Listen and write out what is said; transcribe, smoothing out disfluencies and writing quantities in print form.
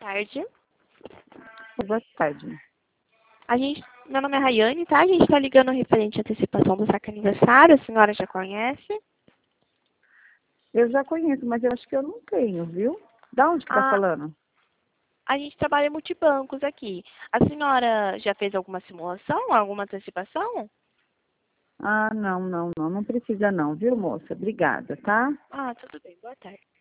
tarde. Boa tarde. Meu nome é Rayane, tá? A gente está ligando referente à antecipação do saque aniversário. A senhora já conhece? Eu já conheço, mas eu acho que eu não tenho, viu? Da onde que tá falando? A gente trabalha em multibancos aqui. A senhora já fez alguma simulação, alguma antecipação? Ah, não precisa não, viu, moça? Obrigada, tá? Ah, tudo bem. Boa tarde.